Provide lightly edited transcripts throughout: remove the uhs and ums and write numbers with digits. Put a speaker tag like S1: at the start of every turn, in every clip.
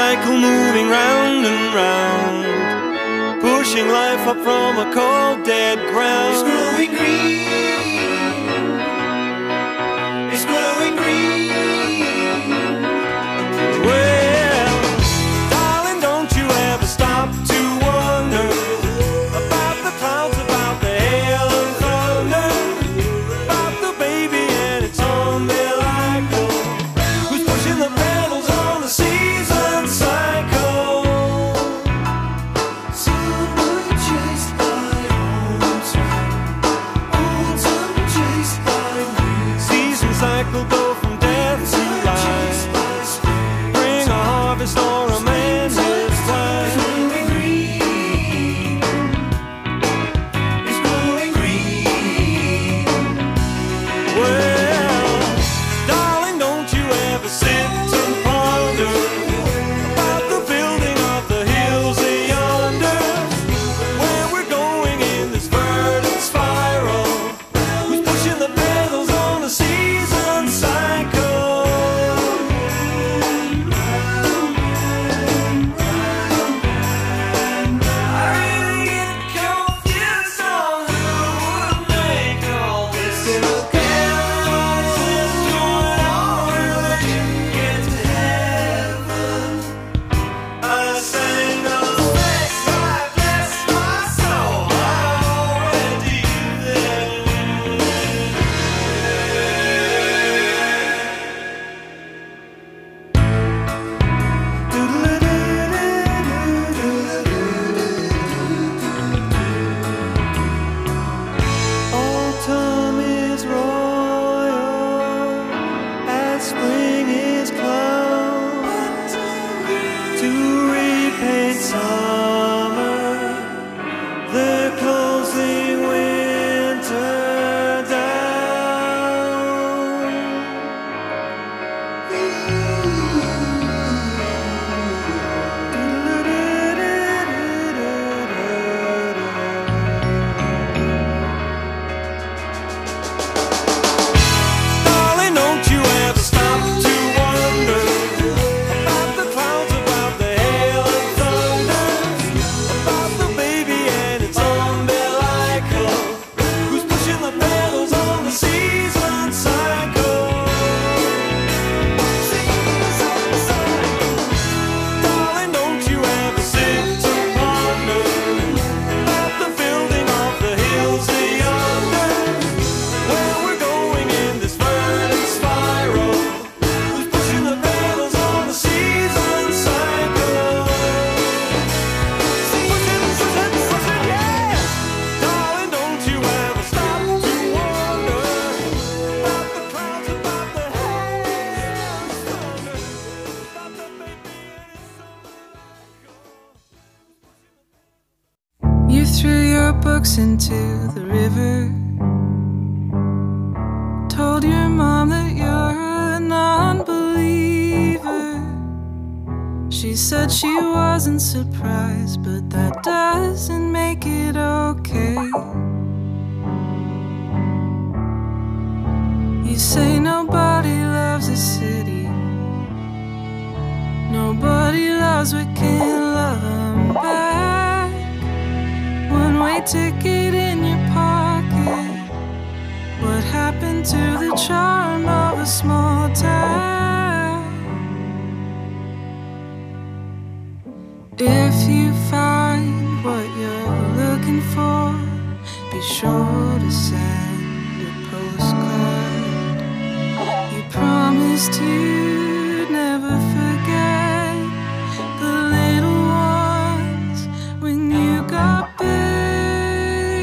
S1: cycle moving round and round, pushing life up from a cold dead ground.
S2: It's growing green. It's growing green.
S1: Well, darling, don't you ever stop to wonder about the clouds, about the hail and thunder, about the baby and its umbilical, who's pushing the pedals on the season cycle.
S2: Summer chased by autumn chased by winter.
S1: Season cycle go from death to life, bring a harvest or a man his time.
S2: Growing green. It's growing green.
S1: Well, darling, don't you ever sit and ponder about the building of the hills yonder, where we're going in this verdant spiral, who's pushing the pedals on the season cycle. I really get confused on who would make all this chaos going on when you get to heaven. I sang those things, I bless my soul, already there. Autumn is royal, as spring is clown, to repaint summer, they're closing winter down. Darling, don't you ever stop to wonder about the clouds, about the hail and thunder, about the baby and its umbilical, who's pushing the pedals on the season cycle. Darling, don't you ever sit and ponder about the building of the hills yonder, where we're going in this verdant spiral, who's pushing the pedals on the season cycle. Pushing, yeah. Darling, don't you ever stop to wonder about the clouds, about the hail and thunder, about the baby and its umbilical.
S3: You threw your books into the river, told your mom that you're a non-believer. She said she wasn't surprised, but that doesn't make it okay. You say nobody loves a city, nobody loves what can't love 'em back. One-way ticket in your pocket. What happened to the charm of a small town? If you find what you're looking for, be sure to send a postcard. You promised you'd never forget the little ones when you got big.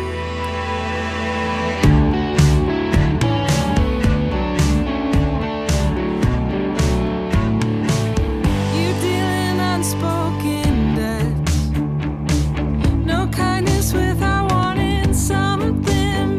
S3: You dealing unspoken debts, no kindness without wanting something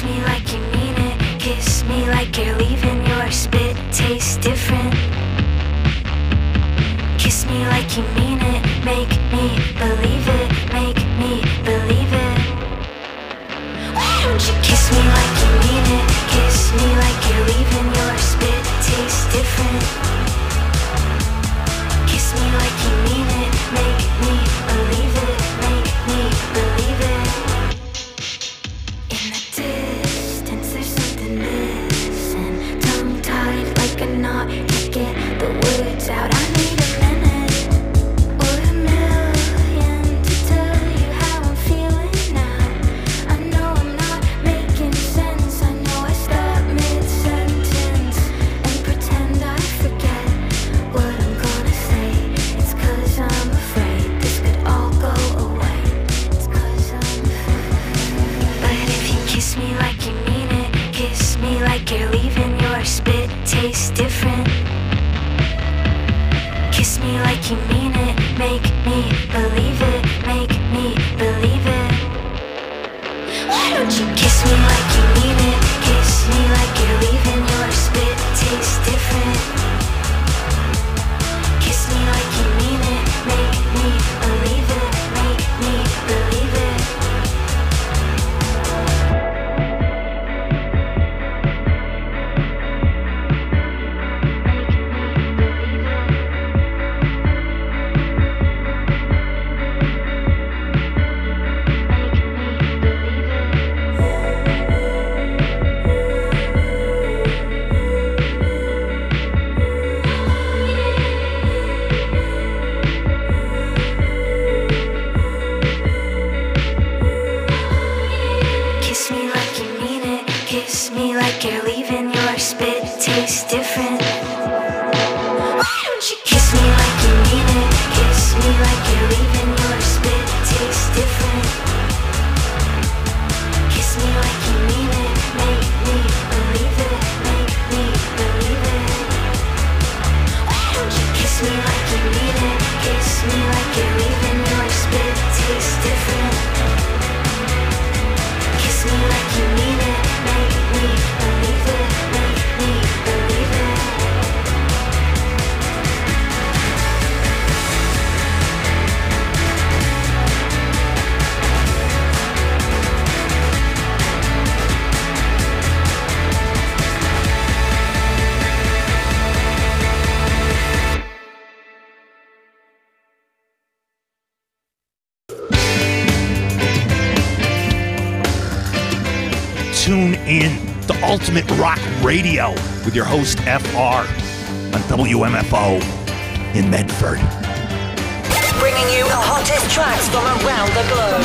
S4: me like you mean it. Kiss me like you're leaving. Your spit tastes different. Kiss me like you mean it. Make me believe it. Make me believe it. Why don't you kiss me like you mean it? Kiss me like you're leaving. Your spit tastes different. Kiss me like you mean it. Make me believe it. Make me believe it. In the distance there's something missing. Tongue-tied like a knot. Can't get the words out. I need a minute or a million to tell you how I'm feeling now. I know I'm not making sense. I know I stop mid-sentence and pretend I forget what I'm gonna say. It's 'cause I'm afraid this could all go away. It's 'cause I'm afraid. But if you kiss me like you mean it, kiss me like you're leaving. Your spit tastes different. Kiss me like you mean it. Make me believe it. Make me believe it. Why don't you kiss me like you mean it? Kiss me like you're leaving. Your spit tastes different. Kiss me like you mean it. Make me believe it. Make me believe it. Kiss me like you mean it. Kiss me like you're leaving. Your spit tastes different. Why don't you kiss me like you mean it? Kiss me like you're leaving. Your spit tastes different. Kiss me like you mean it. Make me believe it. Make me believe it. Why don't you kiss me like you mean it? Kiss me like you're leaving. Your spit tastes different. Kiss me like you mean it. Make me believe it. Make me believe it.
S5: Tune in to Ultimate Rock Radio with your host FR on WMFO in Medford.
S6: Bringing you the hottest tracks from around the globe.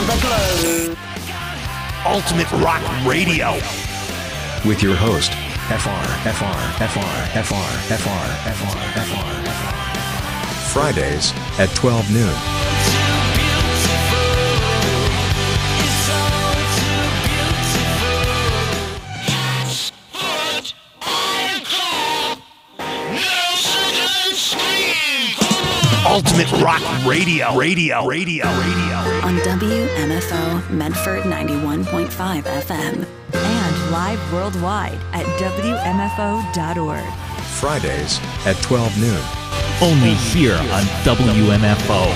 S5: Ultimate Rock Radio
S7: with your host, FR. Fridays at 12 noon.
S5: Ultimate Rock Radio.
S8: On WMFO Medford 91.5 FM
S9: and live worldwide at WMFO.org.
S7: Fridays at 12 noon.
S10: Only here on WMFO.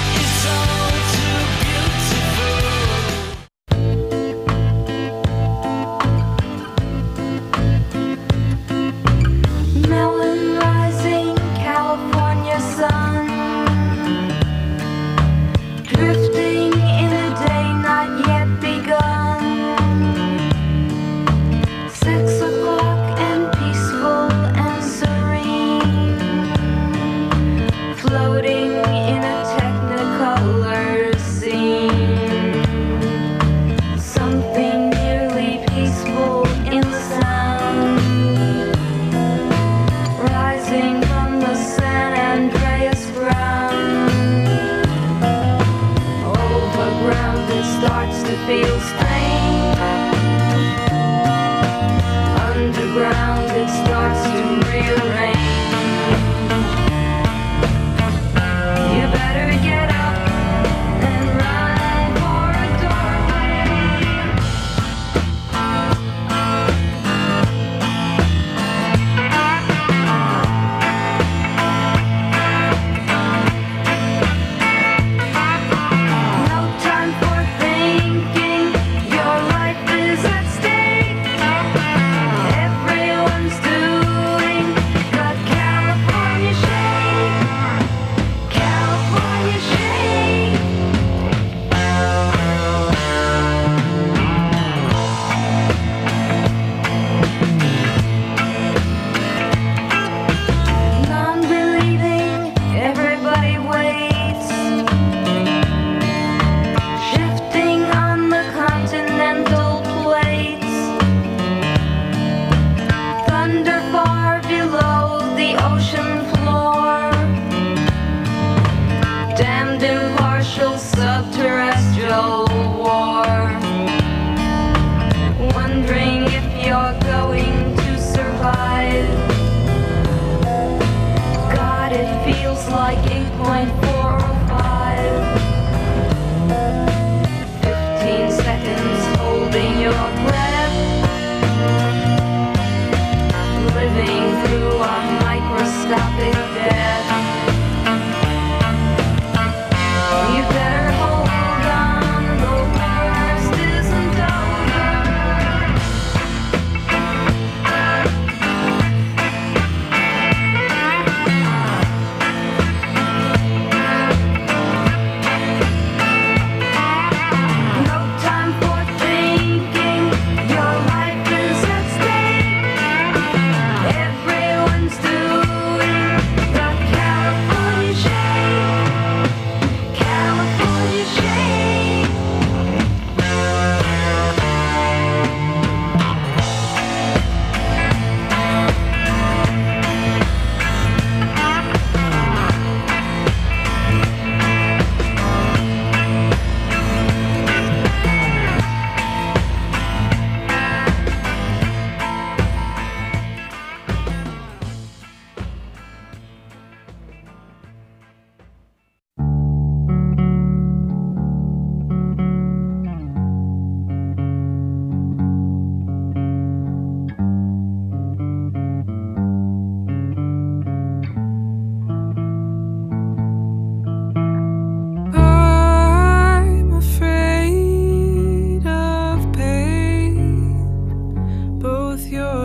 S4: Melon rising, California sun, drifting in a day not yet begun. 6 o'clock and peaceful and serene, floating in a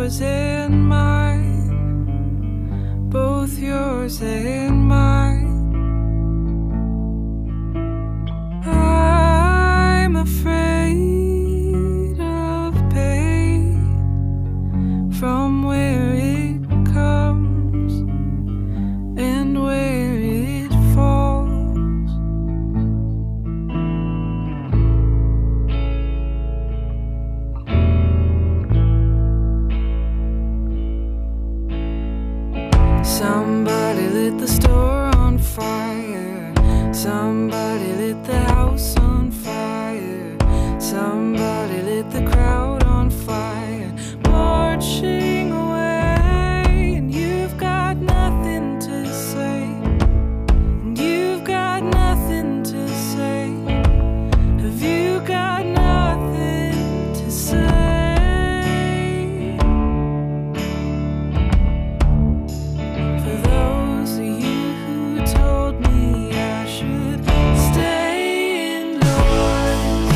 S3: yours and mine, both yours and mine. I'm afraid of pain from where it comes and where it falls. Somebody lit the store on fire. Somebody lit the house on fire. Somebody lit the crowd on fire. Marching away, and you've got nothing to say. And you've got nothing to say. Have you got nothing to say? For those of you who told me I should stay indoors,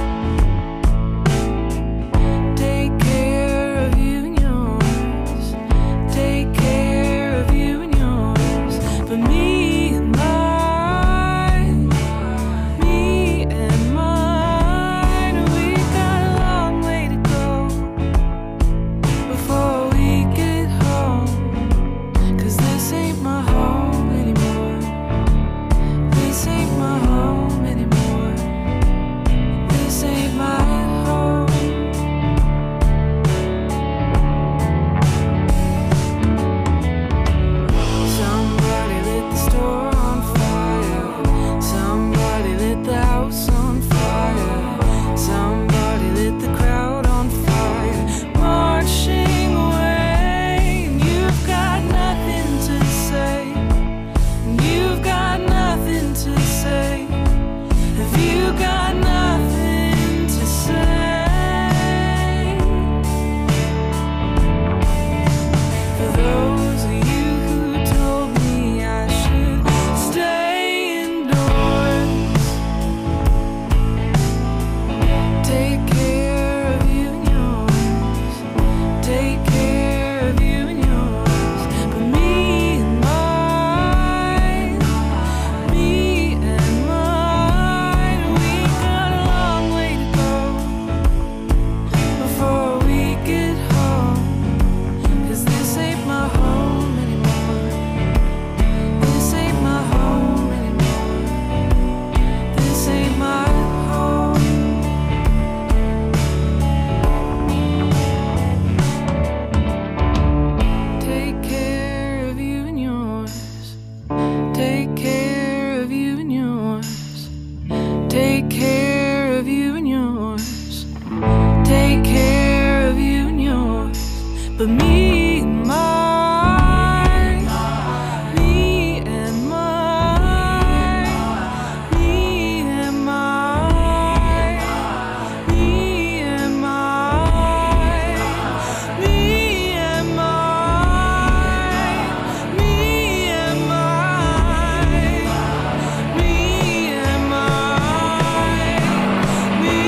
S3: take care of you and yours, take care of you and yours. But me and mine, me and mine, we got a long way to go before we get home. 'Cause this ain't my home anymore. This ain't my home anymore. This ain't my home. Somebody lit the store on fire. Somebody lit the house on fire. Somebody lit the crowd on fire. Marching away, and you've got nothing to say. And you've got nothing to say. Have you got nothing to say? For those of you who told me I should stay indoors, take care of you and yours, take care of you and yours. But me and mine, me and mine, we got a long way to go before we get home. 'Cause this ain't my home anymore. This ain't my home anymore. This ain't my home. Take care of you and yours. Take care of you and yours. Take care of you and yours. Take care of you and yours. But me and mine, me and mine, me and mine, me and mine, me and mine, me and mine, me and mine, me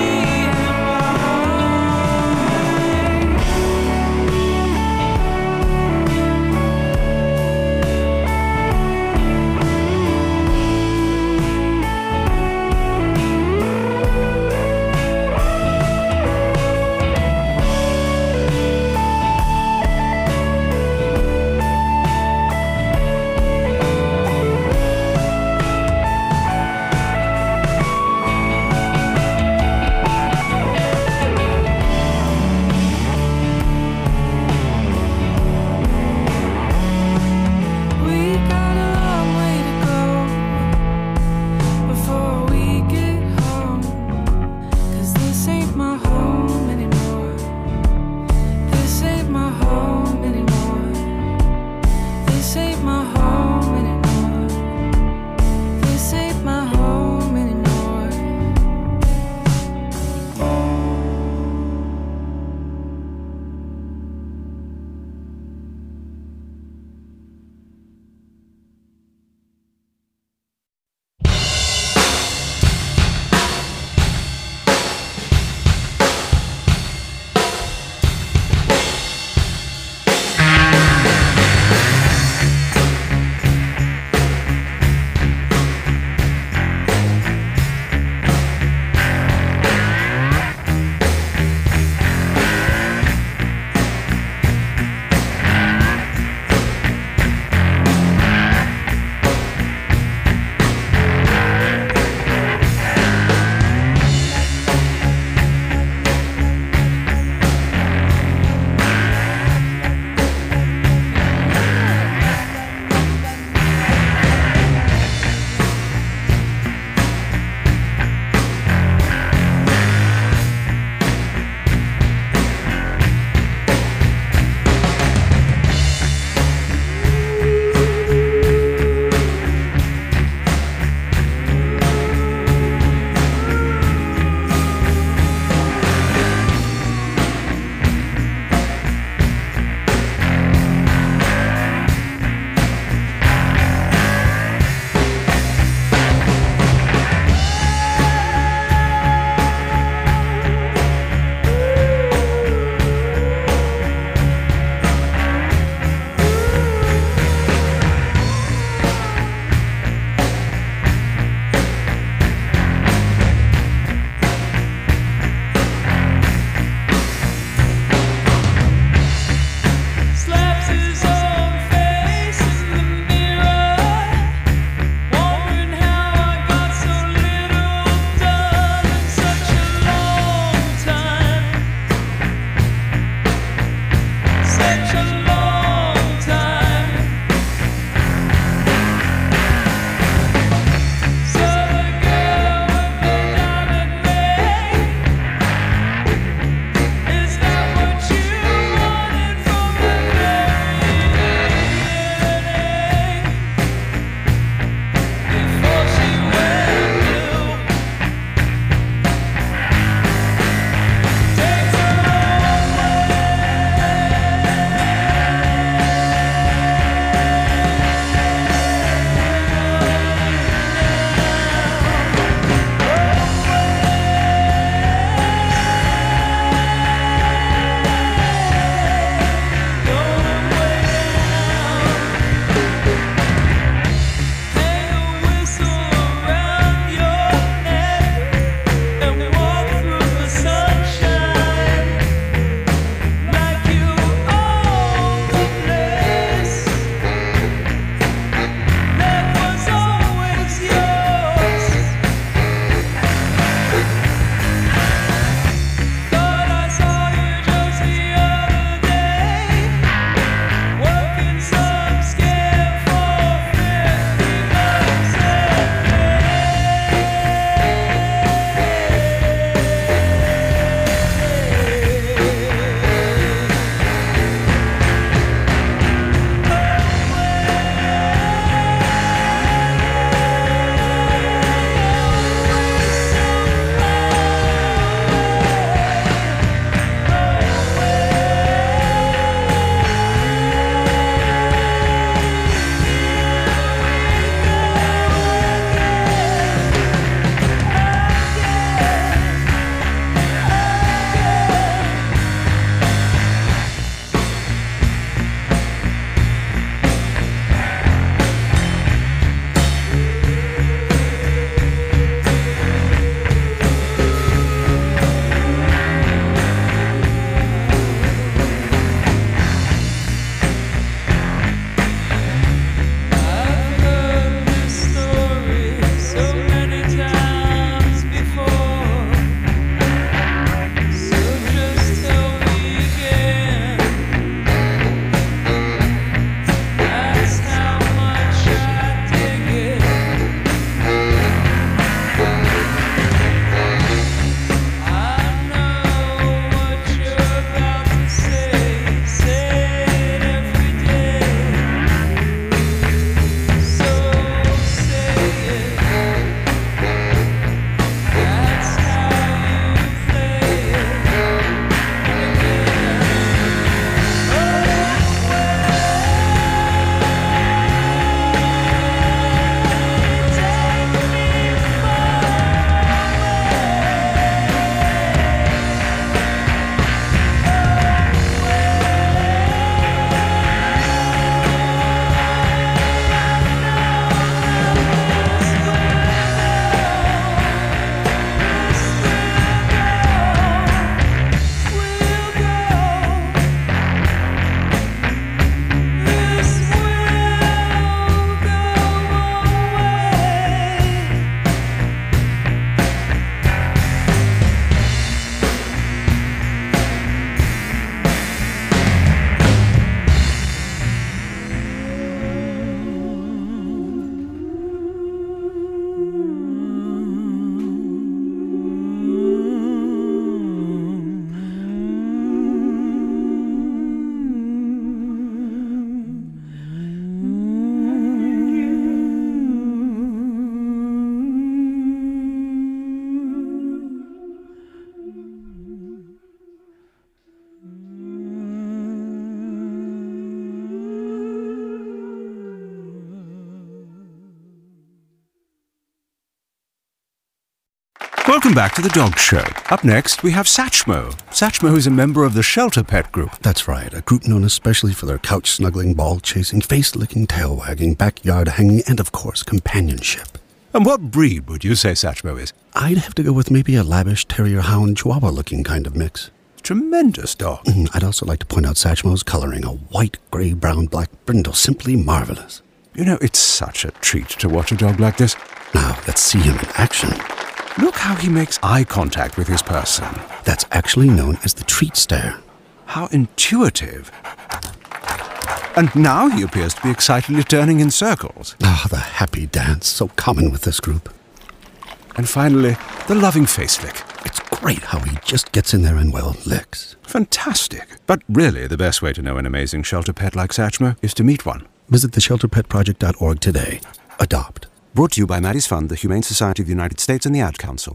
S11: Welcome back to the Dog Show. Up next, we have Satchmo. Satchmo is a member of the Shelter Pet Group.
S12: That's right, a group known especially for their couch-snuggling, ball-chasing, face-licking, tail-wagging, backyard-hanging, and, of course, companionship.
S11: And what breed would you say Satchmo is?
S12: I'd have to go with maybe a lavish terrier-hound chihuahua-looking kind of mix.
S11: Tremendous dog.
S12: I'd also like to point out Satchmo's coloring, a white, grey, brown, black brindle, simply marvelous.
S11: You know, it's such a treat to watch a dog like this.
S12: Now, let's see him in action.
S11: Look how he makes eye contact with his person.
S12: That's actually known as the treat stare.
S11: How intuitive. And now he appears to be excitedly turning in circles.
S12: Ah, the happy dance, so common with this group.
S11: And finally, the loving face lick.
S12: It's great how he just gets in there and, well, licks.
S11: Fantastic. But really, the best way to know an amazing shelter pet like Satchmo is to meet one.
S12: Visit theshelterpetproject.org today. Adopt.
S11: Brought to you by Maddie's Fund, the Humane Society of the United States, and the Ad Council.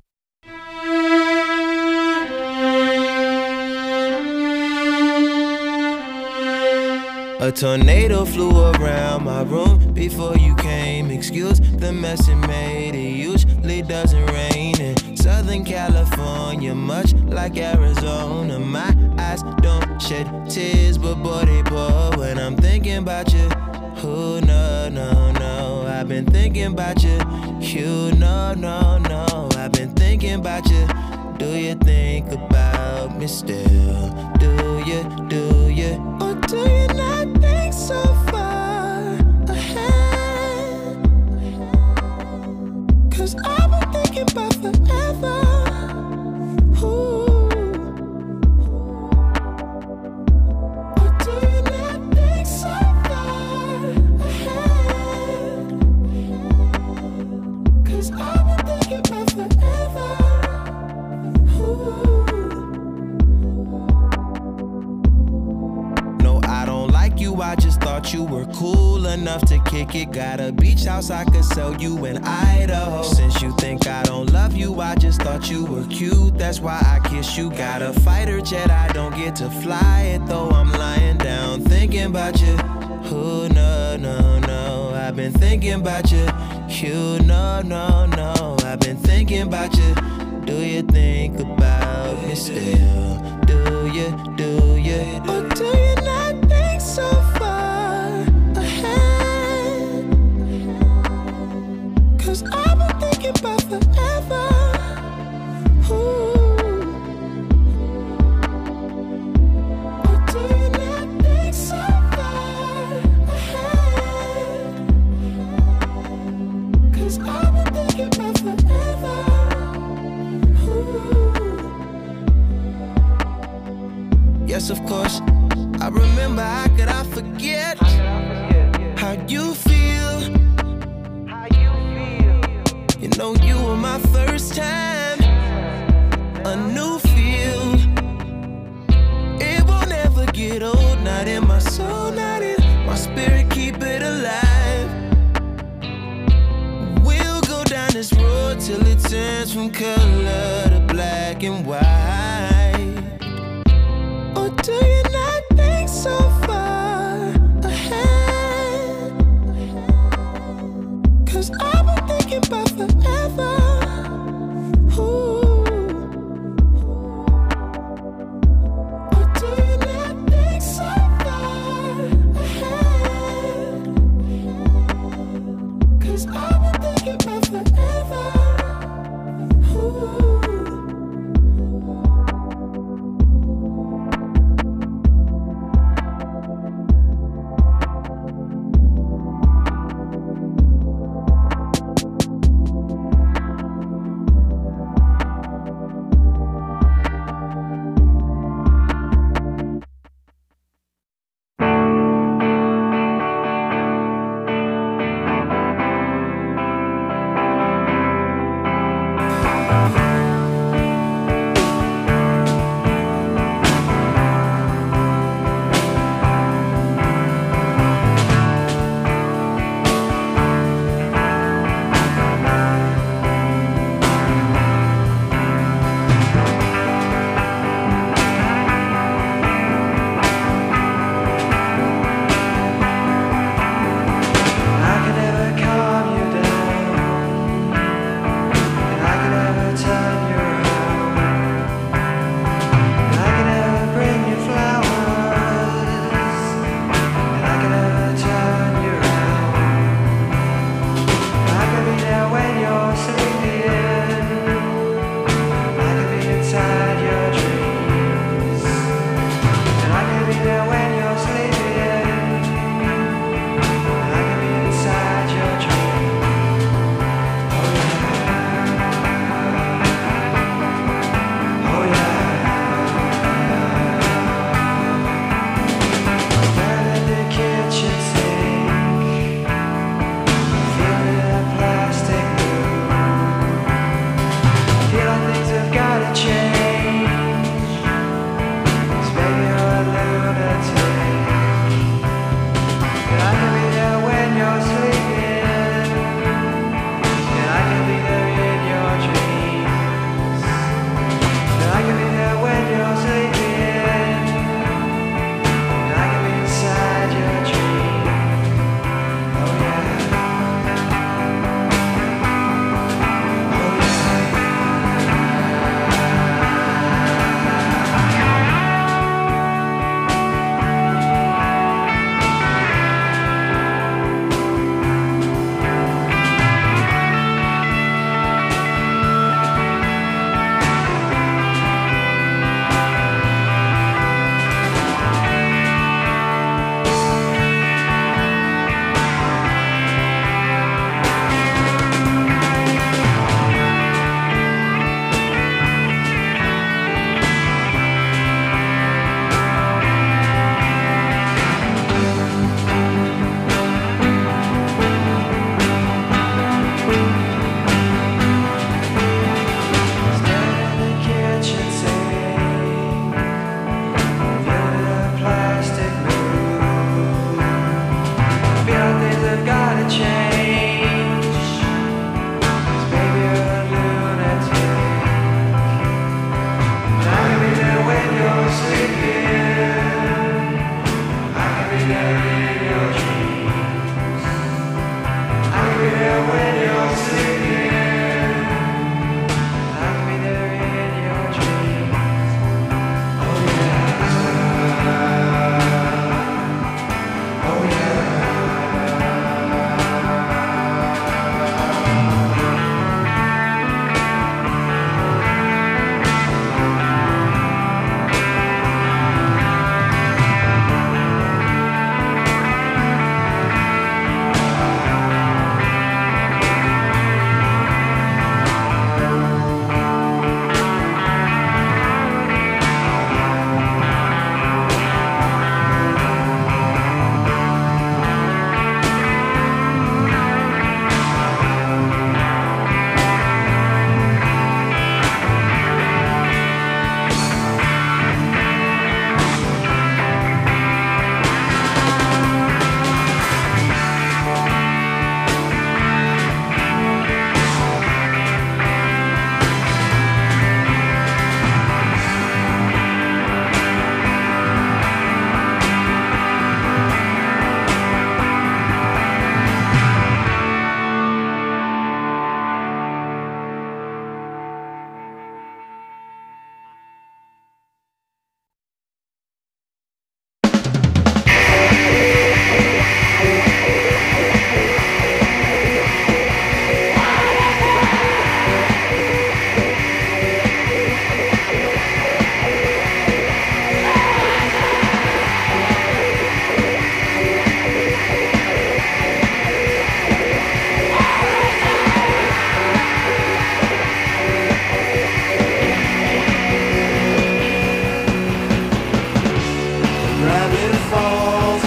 S13: A tornado flew around my room before you came. Excuse the mess it made. It usually doesn't rain in Southern California, much like Arizona. My eyes don't shed tears, but boy, they pour when I'm thinking about you. Oh, no, no, no, I've been thinking about you. You, no, no, no, I've been thinking about you. Do you think about me still? Do you, or do you not think so far ahead? 'Cause I've been thinking about forever. Ooh. Or do you not think so far ahead? 'Cause I've been thinking about forever. No, I don't like you, I just thought you were cool enough to kick it. Got a beach house I could sell you in Idaho. Since you think I don't love you, I just thought you were cute, that's why I kiss you. Got a fighter jet, I don't get to fly it, though I'm lying down thinking about you. Oh, no, no, no, I've been thinking about you. You, no, no, no, I've been thinking about you. Do you think about me still? Do you, or do you not think so far ahead? 'Cause I've been thinking about forever. Ooh. Or do you not think so far ahead? 'Cause I've been thinking about forever. Yes, of course, I remember, how could I forget how you feel? You know you were my first time, a new feel. It won't ever get old, not in my soul, not in my spirit, keep it alive. We'll go down this road till it turns from color to black and white. Or do you not think so far ahead? 'Cause I've been thinking about forever. Ooh. Or do you not think so far ahead? 'Cause I've been thinking about forever. Ooh.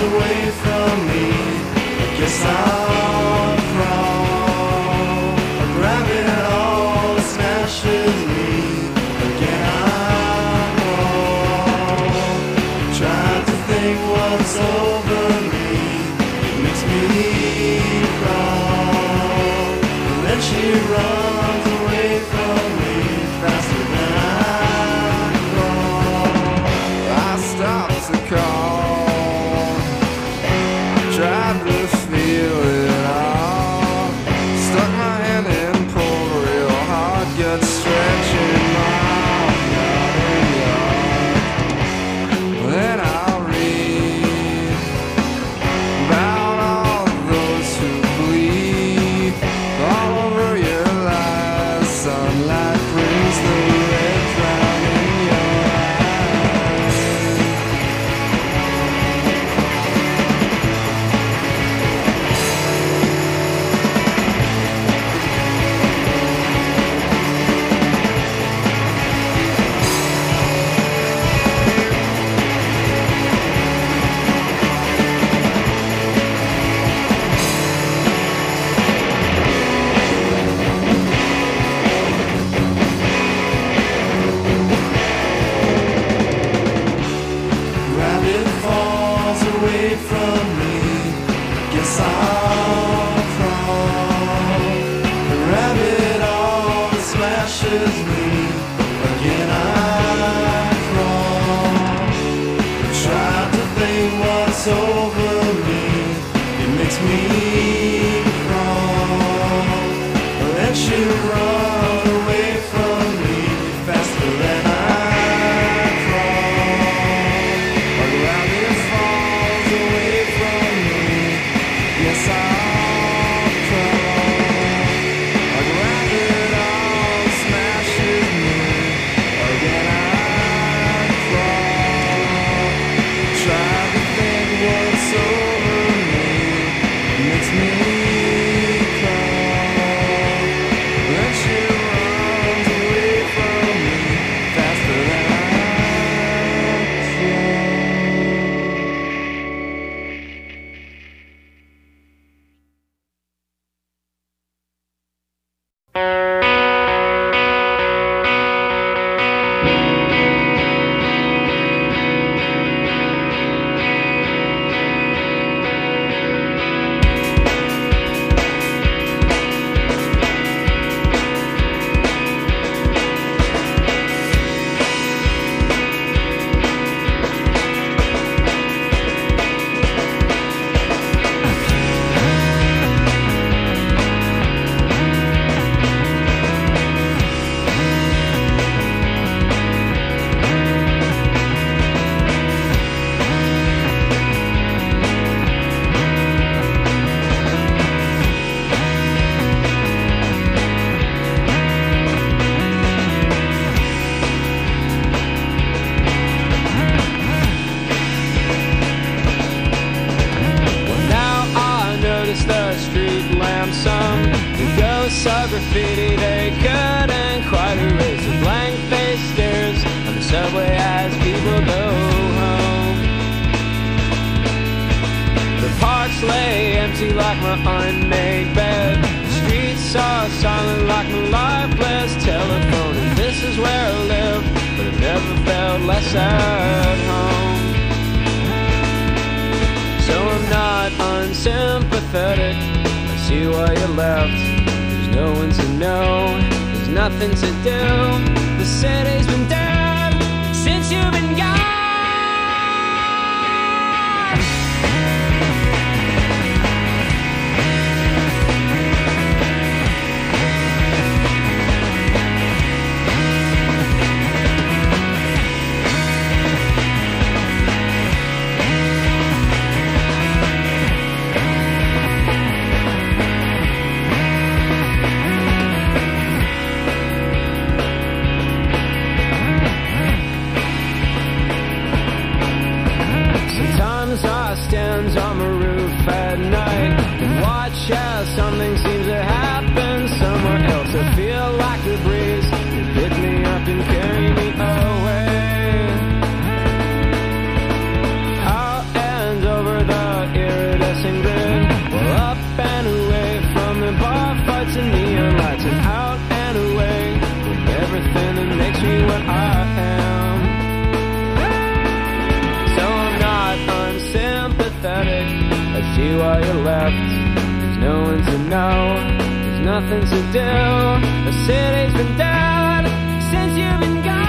S1: away from me. I guess I'll crawl. A gravity all smashes me. Again I'm wrong. Trying to think what's over me. It makes me crawl. And then she runs away from me faster than I crawl. I stopped to call. Tried to feel it all. Stuck my hand in, pulled real hard, gut stretching my yard and yard. Then I'll read about all those who bleed all over your lies. Sunlight brings the red cloud in your eyes. Rabbit falls away from me. Guess I'll crawl. The rabbit all smashes me. Again I crawl. Try to think what's over me. It makes me crawl. Let you run away from me faster than I crawl. A rabbit falls away from me. Yes, I'll crawl. A rabbit all smashes me. Again I crawl. Try to think what's over me. It makes me crawl. Let you run away from me faster than I crawl.
S14: graffiti they couldn't quite erase. The blank-faced stares on the subway as people go home. The parks lay empty like my unmade bed. The streets are silent like my lifeless telephone. And this is where I live, but I've never felt less at home. So I'm not unsympathetic. I see why you left. There's no one to know. There's nothing to do. The city's been dead since you've been gone. On my roof at night and watch as something seems to happen somewhere else. I feel like the breeze can pick me up and carry me away. I'll end over the what I am. So I'm not unsympathetic. I see why you left. There's no one to know. There's nothing to do. The city's been dead since you've been gone.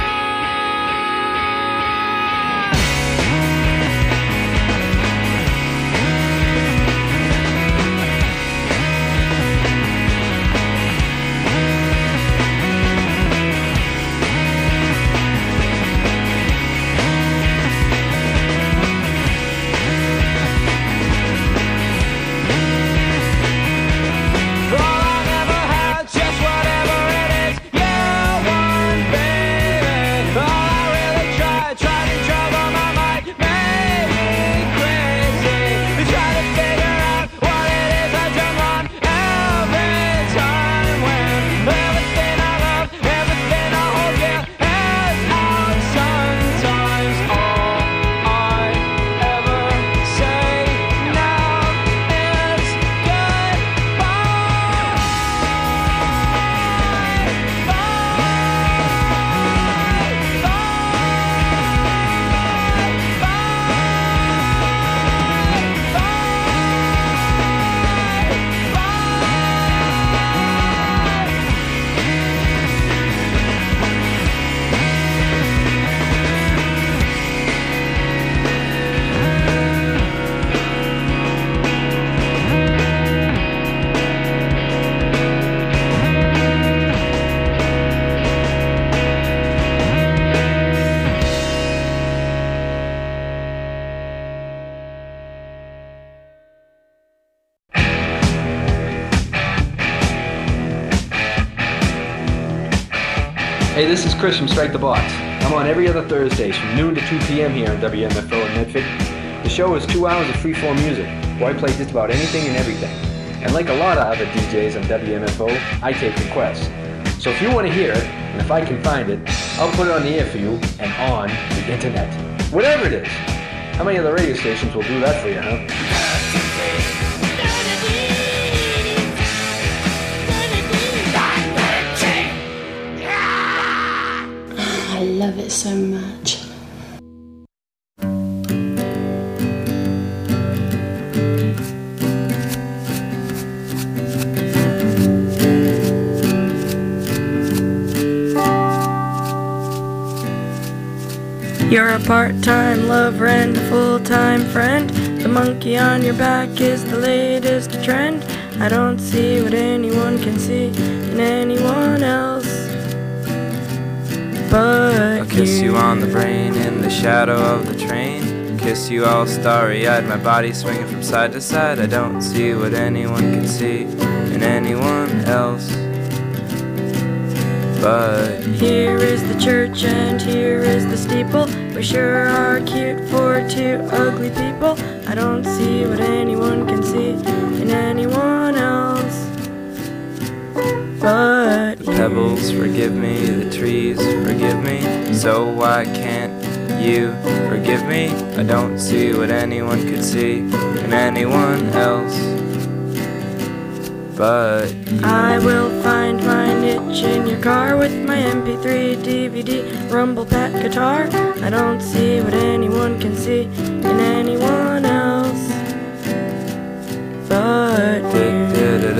S15: Hey, this is Chris from Strike the Box. I'm on every other Thursdays from noon to 2 p.m. here on WMFO in Medford. The show is 2 hours of freeform music, where I play just about anything and everything. And like a lot of other DJs on WMFO, I take requests. So if you want to hear it, and if I can find it, I'll put it on the air for you and on the internet. Whatever it is. How many other radio stations will do that for you, huh?
S16: I love it so much.
S17: You're a part-time lover and a full-time friend. The monkey on your back is the latest trend. I don't see what anyone can see in anyone else but
S18: I'll kiss you on the brain in the shadow of the train. Kiss you all starry-eyed, my body swinging from side to side. I don't see what anyone can see in anyone else but
S17: here is the church and here is the steeple. We sure are cute for two ugly people. I don't see what anyone can see in anyone else but
S18: the pebbles forgive me, the trees forgive me. So why can't you forgive me? I don't see what anyone could see in anyone else but you.
S17: I will find my niche in your car with my MP3, DVD, Rumble Pack guitar. I don't see what anyone can see in anyone else but you.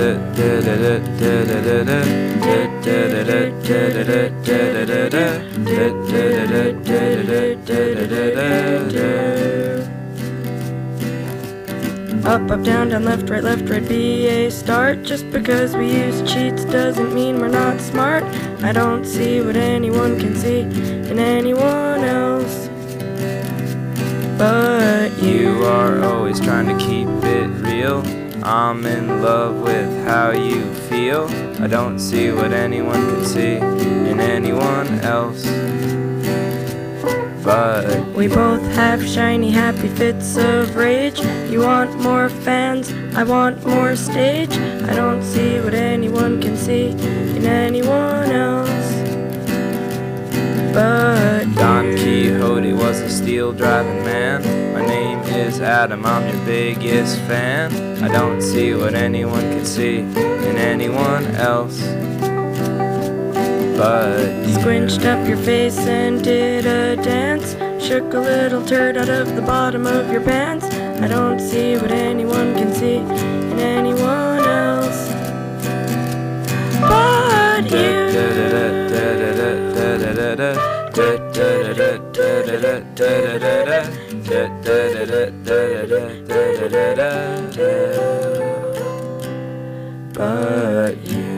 S17: Up, up, down, down, left, right, be a start. Just because we use cheats doesn't mean we're not smart. I don't see what anyone can see in anyone else but you.
S18: You are always trying to keep it real. I'm in love with how you feel. I don't see what anyone can see in anyone else but
S17: we both have shiny, happy fits of rage. You want more fans, I want more stage. I don't see what anyone can see in anyone else but
S18: Don Quixote was a steel-driving man. My name is Adam, I'm your biggest fan. I don't see what anyone can see in anyone else but
S17: Squinched up your face and did a dance. Shook a little turd out of the bottom of your pants. I don't see what anyone can see in anyone else but you.
S18: But you.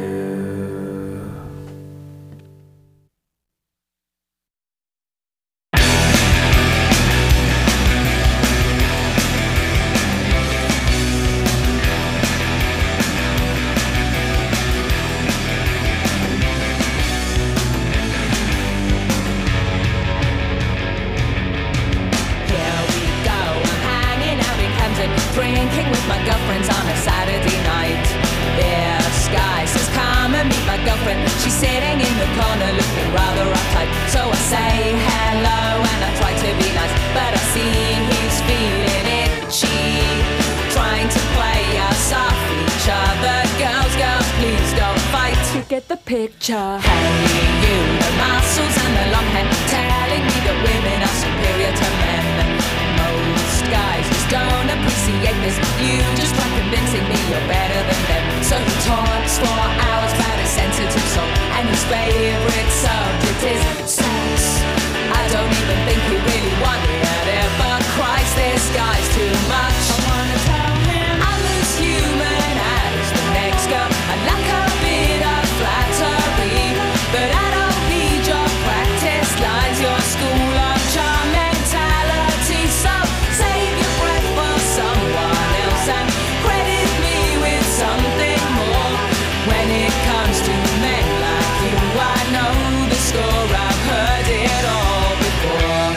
S19: Drinking with my girlfriends on a Saturday night. This guy says, come and meet my girlfriend. She's sitting in the corner looking rather uptight. So I say hello and I try to be nice, but I see he's feeling itchy, trying to play us off each other. Girls, girls, please don't fight. You get the picture. Hey, you, the muscles and the long hair, telling me that women are superior to men. Most guys just don't appreciate this. You just try convincing me you're better than them. So he talks for hours about his sensitive soul, and his favorite subject is sex. I don't even think he really wanted it, but Christ, this guy's too much. I wanna tell him I'm as human as the next girl. I like a bit of flattery, but I don't need your practice lines, your school of charm mentality. So save your breath for someone else and credit me with something more. When it comes to men like you, I know the score. I've heard it all before.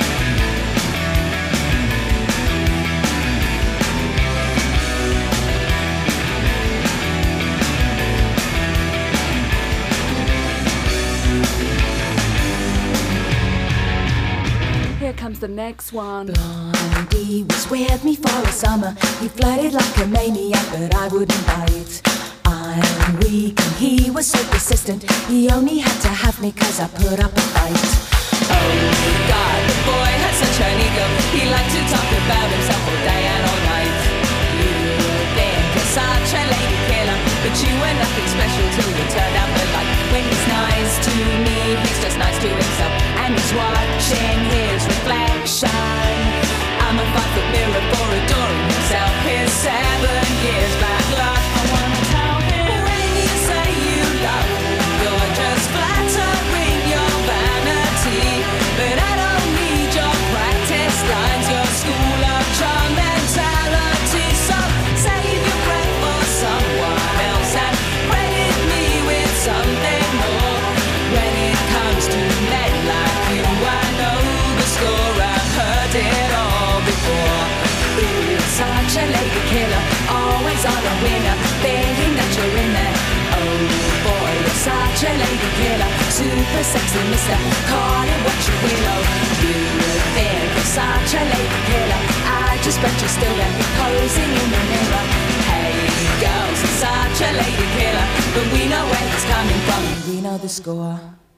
S19: Here comes the next one. Blondie was with me for a summer. He flirted like a maniac, but I wouldn't bite. I'm weak and he was so persistent. He only had to have me cause I put up a fight. Oh God, the boy had such an ego. He liked to talk about himself all day and all night. You think you're such a lady killer, but you were nothing special till you turned out the light. When he's nice to me, he's just nice to himself, and he's watching his reflection. I'm a 5-foot mirror for adoring himself. His 7 years back luck. I wanna tell him, when you say you love me, you're just flattering your vanity. But I don't need your practice lines, your school of charm mentality. So save your breath for someone else and credit me with something more. When it comes to men like you, I know the score. I've heard it all before. Ooh, such a lady killer, always on a winner, thinking that you're in there. Oh boy, you're such a lady killer, super sexy mister, call it what you will. Oh, you think you're such a lady killer, I just bet you're still there, posing in the mirror. Hey girls, you're such a lady killer, but we know where it's coming from, we know the score.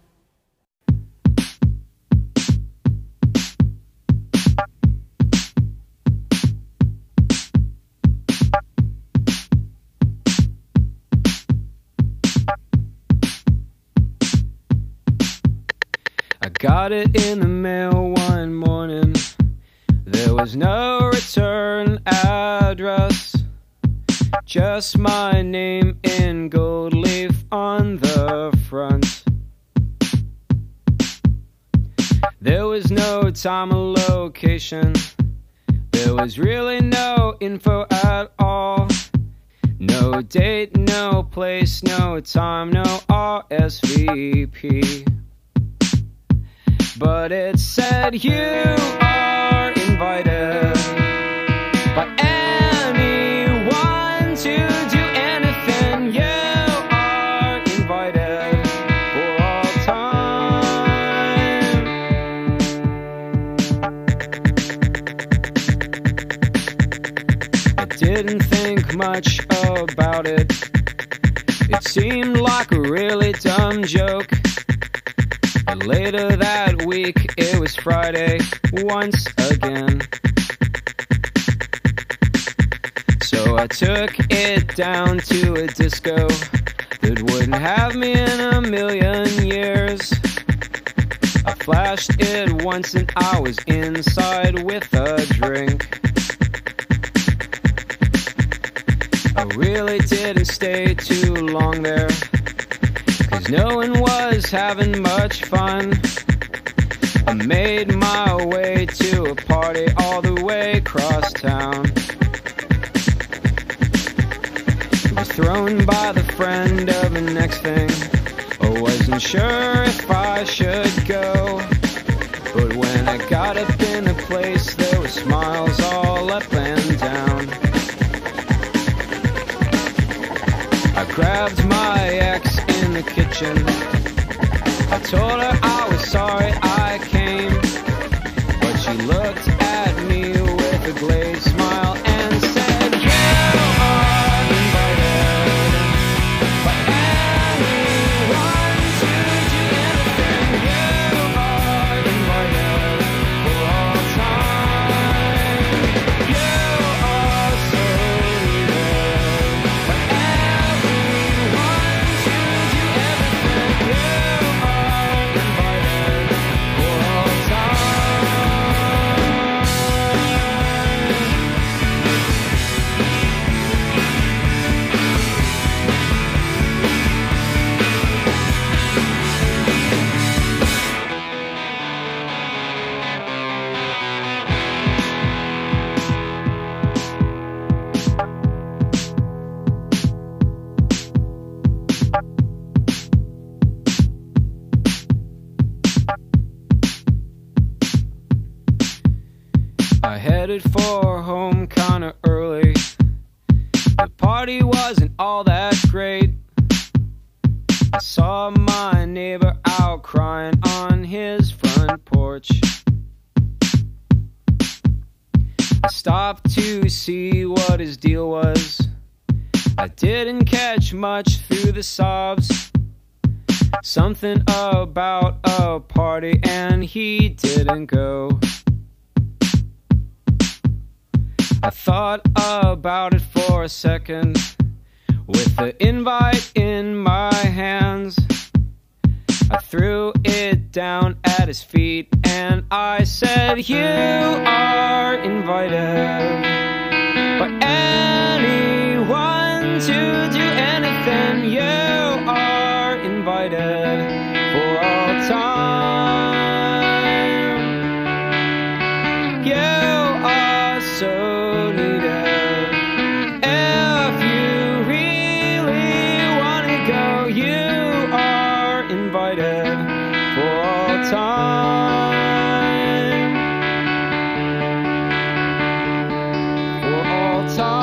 S14: I got it in the mail one morning. There was no return address, just my name in gold leaf on the front. There was no time or location, there was really no info at all. No date, no place, no time, no RSVP. But it said you are invited by anyone to do anything. You are invited for all time. I didn't think much about it. It seemed like a really dumb joke. Later that week, it was Friday once again. So I took it down to a disco that wouldn't have me in a million years. I flashed it once and I was inside with a drink. I really didn't stay too long there, 'cause no one was having much fun. I made my way to a party all the way across town. It was thrown by the friend of the next thing. I wasn't sure if I should go, but when I got up in the place, there were smiles all up and down. I grabbed my ex in the kitchen. I told her I was sorry I came, but she looked at me with a glazed smile and said, "You are invited by anyone to do anything. You are invited for all time. You are so needed by everyone to do everything. You are invited for all time." I headed for home kinda early. The party wasn't all that great. I saw my neighbor out crying on his front porch. I stopped to see what his deal was. I didn't catch much through the sobs. Something about a party and he didn't go. I thought about it for a second, with the invite in my hands. I threw it down at his feet and I said, "You are invited by anyone to do anything. You are invited for all time. You are so needed. If you really want to go, you are invited for all time. For all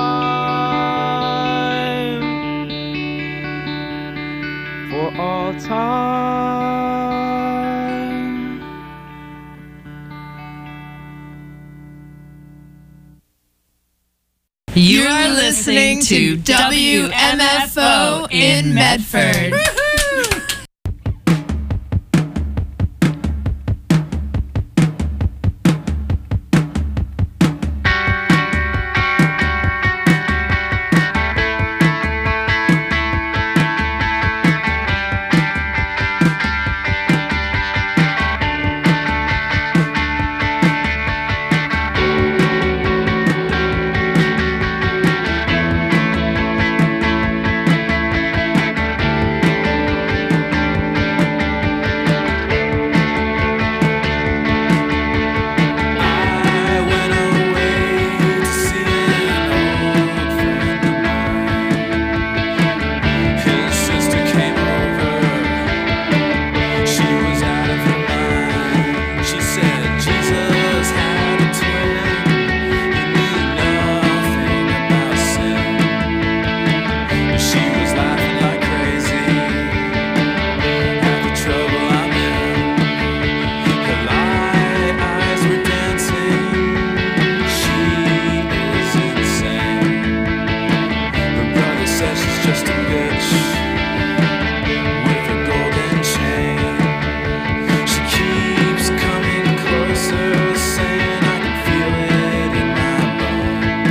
S14: time. For all time.
S20: You are listening to WMFO in Medford.